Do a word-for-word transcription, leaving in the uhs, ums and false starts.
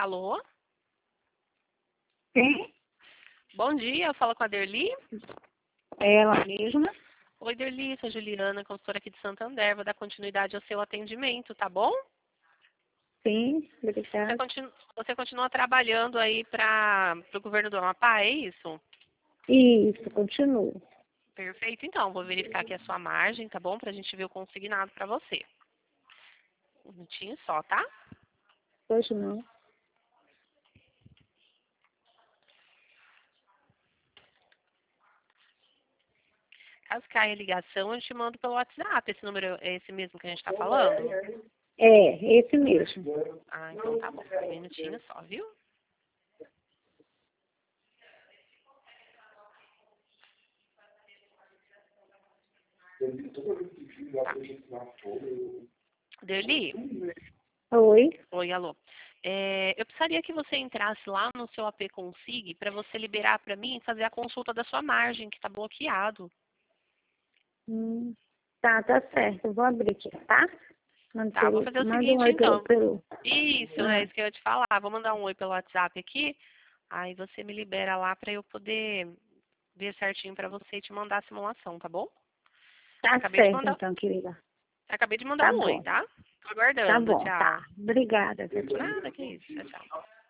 Alô? Sim, Bom dia, eu falo com a Derli. é ela mesma. Oi, Derli, sou a Juliana, consultora aqui de Santander. Vou dar continuidade ao seu atendimento, tá bom? Sim, Você, obrigada. continu... Você continua trabalhando aí para o governo do Amapá, é isso? Isso, continuo. Perfeito, então. Vou verificar aqui a sua margem, tá bom? Pra gente ver o consignado para você. Um minutinho só, tá? Hoje não. Caso caia a ligação, eu te mando pelo WhatsApp. Esse número é esse mesmo que a gente tá falando? É, esse mesmo. Ah, então tá bom. Um minutinho só, viu? Tá. Derli? Oi. Oi, alô. É, eu precisaria que você entrasse lá no seu A P Consig para você liberar para mim e fazer a consulta da sua margem, que está bloqueado. Hum, tá, tá certo. Eu vou abrir aqui, tá? Manda, Tá, vou fazer o manda um seguinte oi pelo... então. pelo... Isso, é Ah, isso que eu ia te falar. Vou mandar um oi pelo WhatsApp aqui. Aí você me libera lá para eu poder ver certinho para você e te mandar a simulação, tá bom? tá Acabei de certo mandar, então, querida. acabei de mandar Tá um oi, bom. tá? Tô Tá aguardando. bom, tá. Tchau. Obrigada. Nada, que isso. Tchau, tchau.